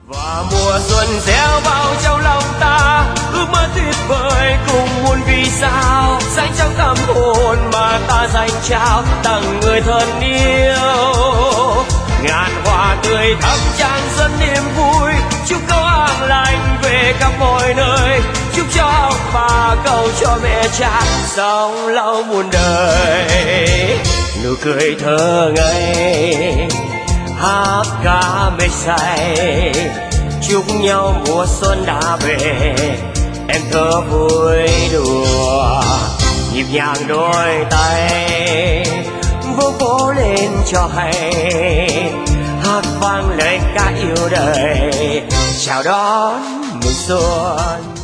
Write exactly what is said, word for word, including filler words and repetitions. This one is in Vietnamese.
Và mùa xuân gieo vào trong lòng ta ước mơ tuyệt vời cùng muôn vì sao xanh trong tâm hồn mà ta dành trao tặng người thân yêu. Ngàn hoa tươi thắm tràn dẫn niềm vui, chúc câu an lành về khắp mọi nơi, chúc cho ông bà cầu cho mẹ cha sống lâu muôn đời. Nụ cười thơ ngây hát ca mê say, chúc nhau mùa xuân đã về, em thơ vui đùa nhịp nhàng đôi tay vỗ vỗ lên cho hay, hát vang lời ca yêu đời chào đón mùa xuân.